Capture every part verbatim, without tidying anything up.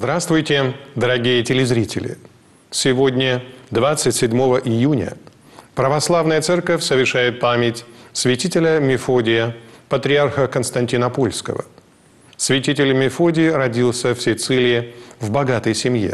Здравствуйте, дорогие телезрители! Сегодня, двадцать седьмого июня, Православная Церковь совершает память святителя Мефодия, патриарха Константинопольского. Святитель Мефодий родился в Сицилии в богатой семье.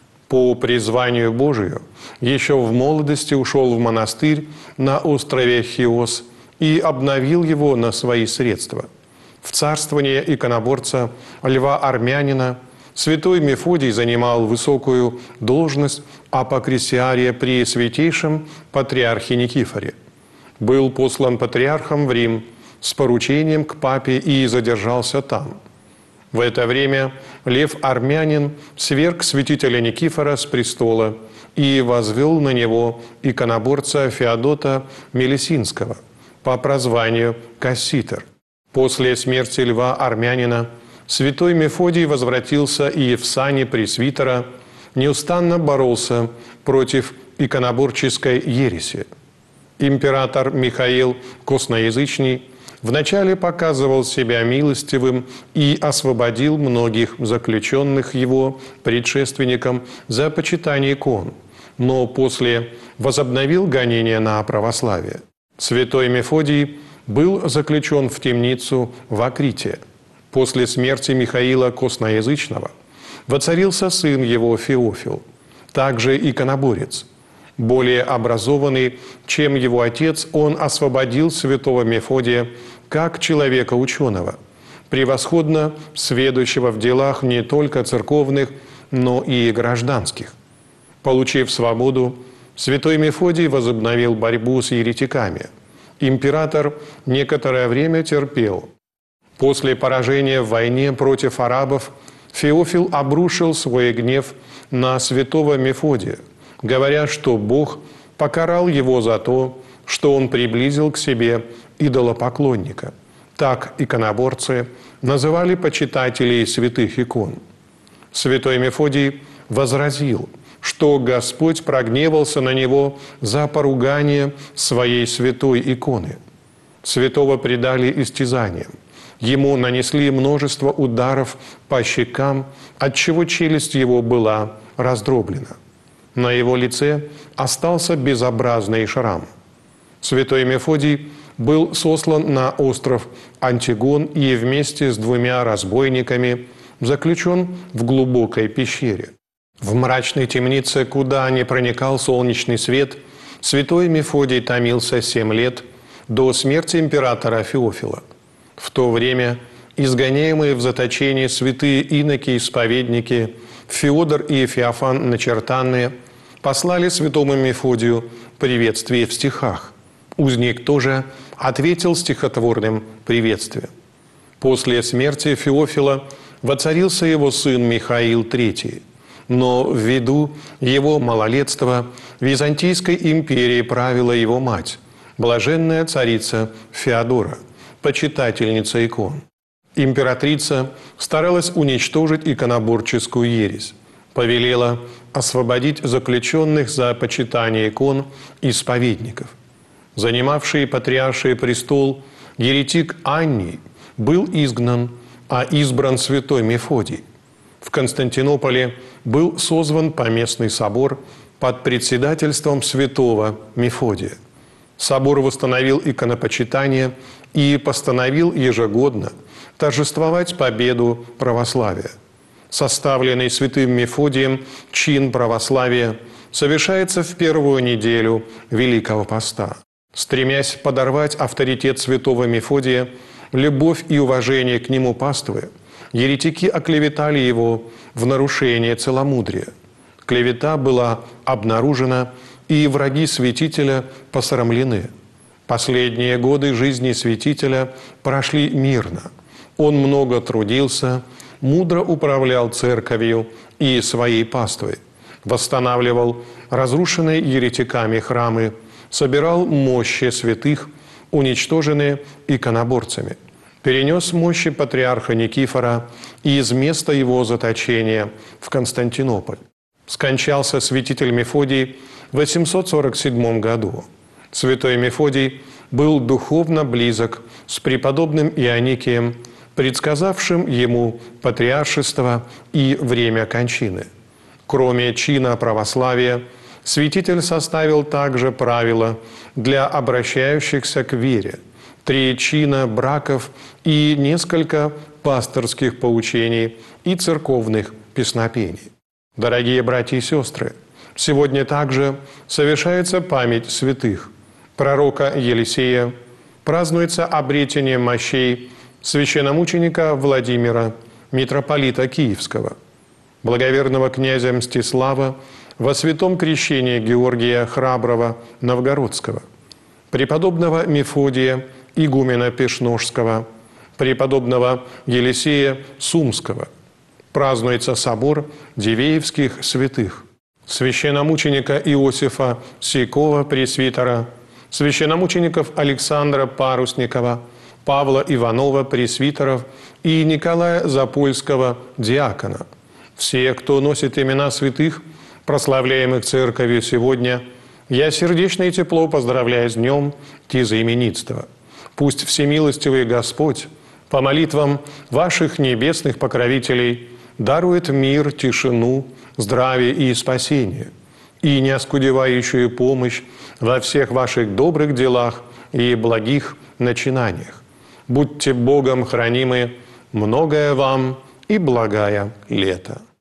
По призванию Божию еще в молодости ушел в монастырь на острове Хиос и обновил его на свои средства. В царствование иконоборца Льва Армянина святой Мефодий занимал высокую должность апокрисиария при святейшем патриархе Никифоре. Был послан патриархом в Рим с поручением к папе и задержался там. В это время Лев Армянин сверг святителя Никифора с престола и возвел на него иконоборца Феодота Мелесинского по прозванию Касситер. После смерти Льва Армянина святой Мефодий возвратился и в сане пресвитера неустанно боролся против иконоборческой ереси. Император Михаил Косноязычный вначале показывал себя милостивым и освободил многих заключенных его предшественникам за почитание икон, но после возобновил гонения на православие. Святой Мефодий был заключен в темницу в Акрите. После смерти Михаила Косноязычного воцарился сын его Феофил, также иконоборец. Более образованный, чем его отец, он освободил святого Мефодия как человека-ученого, превосходно сведущего в делах не только церковных, но и гражданских. Получив свободу, святой Мефодий возобновил борьбу с еретиками. Император некоторое время терпел. После поражения в войне против арабов Феофил обрушил свой гнев на святого Мефодия, говоря, что Бог покарал его за то, что он приблизил к себе идолопоклонника. Так иконоборцы называли почитателей святых икон. Святой Мефодий возразил, что Господь прогневался на него за поругание своей святой иконы. Святого предали истязаниям. Ему нанесли множество ударов по щекам, отчего челюсть его была раздроблена. На его лице остался безобразный шрам. Святой Мефодий был сослан на остров Антигон и вместе с двумя разбойниками заключен в глубокой пещере. В мрачной темнице, куда не проникал солнечный свет, святой Мефодий томился семь лет до смерти императора Феофила. В то время изгоняемые в заточение святые иноки-исповедники Феодор и Феофан Начертанные послали святому Мефодию приветствие в стихах. Узник тоже ответил стихотворным приветствием. После смерти Феофила воцарился его сын Михаил Третий, но ввиду его малолетства в Византийской империи правила его мать, блаженная царица Феодора, почитательница икон. Императрица старалась уничтожить иконоборческую ересь, повелела освободить заключенных за почитание икон исповедников. Занимавший патриарший престол еретик Анний был изгнан, а избран святой Мефодий. В Константинополе был созван поместный собор под председательством святого Мефодия. Собор восстановил иконопочитание и постановил ежегодно торжествовать победу православия. Составленный святым Мефодием чин православия совершается в первую неделю Великого Поста. Стремясь подорвать авторитет святого Мефодия, любовь и уважение к нему паствы, еретики оклеветали его в нарушение целомудрия. Клевета была обнаружена, и враги святителя посрамлены. Последние годы жизни святителя прошли мирно. Он много трудился, мудро управлял церковью и своей паствой, восстанавливал разрушенные еретиками храмы, собирал мощи святых, уничтоженные иконоборцами, перенес мощи патриарха Никифора из места его заточения в Константинополь. Скончался святитель Мефодий в восемьсот сорок седьмом году. Святой Мефодий был духовно близок с преподобным Ионикием, предсказавшим ему патриаршество и время кончины. Кроме чина православия, святитель составил также правила для обращающихся к вере, три чина браков и несколько пасторских поучений и церковных песнопений. Дорогие братья и сестры, сегодня также совершается память святых. Пророка Елисея, празднуется обретение мощей священномученика Владимира, митрополита Киевского, благоверного князя Мстислава во святом крещении Георгия Храброго Новгородского, преподобного Мефодия, игумена Пешножского, преподобного Елисея Сумского. Празднуется собор Дивеевских святых, священномученика Иосифа Сейкова, пресвитера, священномучеников Александра Парусникова, Павла Иванова, пресвитеров, и Николая Запольского, диакона. Все, кто носит имена святых, прославляемых Церковью сегодня, я сердечно и тепло поздравляю с днем тезаименитства. Пусть всемилостивый Господь по молитвам ваших небесных покровителей дарует мир, тишину, здравие и спасение, и неоскудевающую помощь во всех ваших добрых делах и благих начинаниях. Будьте Богом хранимы, многое вам и благая лето.